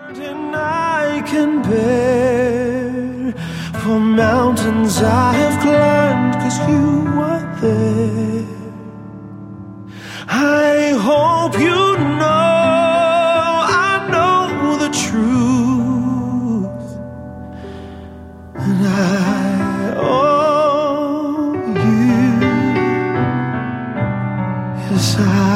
And I can bear, for mountains I have climbed, 'cause you were there. I hope you know, I know the truth, and I owe you. Yes, I